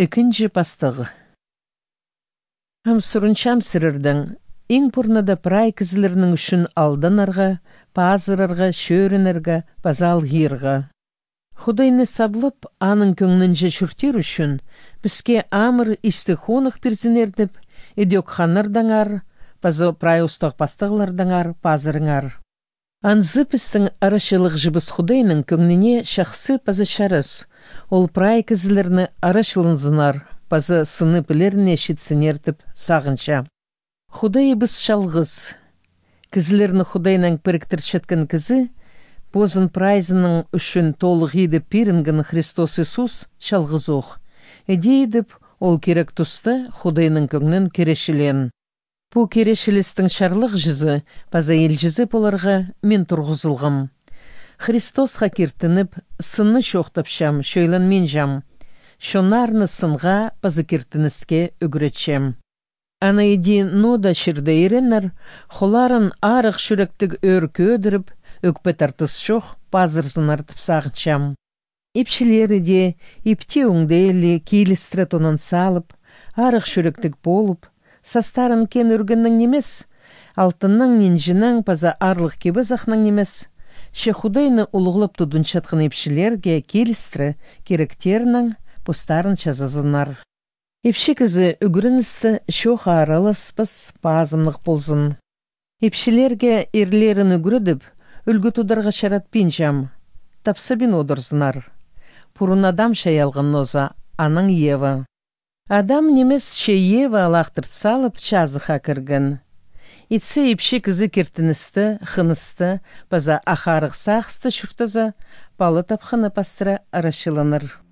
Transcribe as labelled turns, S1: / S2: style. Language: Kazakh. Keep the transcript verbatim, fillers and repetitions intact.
S1: Экинчи пастығы. Амсурунчам сірірдің, ең пұрнада прай кізілерінің үшін алданарға, пазырарға, шөрінерға, базал ғирға. Худайны саблып, аның көңнінже шүртер үшін, бізге амыр истихонық перзінердіп, едек ханырдаңар, базы прай ұстақ пастығылардаңар, пазырыңар. Анзы пістің арашылық жібіз худайның көңніне шақсы пазы шарыз, ол прай кізілеріні арашылынзынар, пазы сыны білеріне шетсінертіп сағынша. Худайы біз шалғыз. Кізілеріні худайның біріктір шеткін кізі, бозын прайзының үшін толық едіп пирінгін Христос Иисус шалғыз оқ. Едейдіп, ол керек тұсты худайның көңнін керешілен. Бұ керешілістің шарлық жызы, паза ел жызы боларға мен тұрғызылғым. Христосқа кертініп, сынны шоқтапшам, шөйлін мен жам. Шонарны сынға пазы кертініске үгіретшем. Ана еди нода шырды еренер, холарын арық шүректік өркі өдіріп, өкпет артыс шоқ пазырзын артып сағыншам. Ипшілері де, ипте өңдейлі, кейлістірі тонын салып, арық шүректік болып, састарын кен үргіннің немес, алтынның ненжінің паза арлық кебі зақның немес. Ше худайны ұлғылып тұдын шатқын епшілерге келістірі керектерінің пұстарын жазазынар. Епші кізі үгіріністі шоқ араласпыз пазымлық болзын. Епшілерге ерлерін үгірідіп, үлгі тұдарға шарат пенжам, тапсы бен одырзынар. Пұрын адам шаялғын ноза, аның Ева. Адам немес ше Ева алақтырт салып чазыға кіргін. Итсе епші кізі кертіністі, хынысты, база ахарық сақсты шүртізі, балы тапқаны пастыра арашыланыр.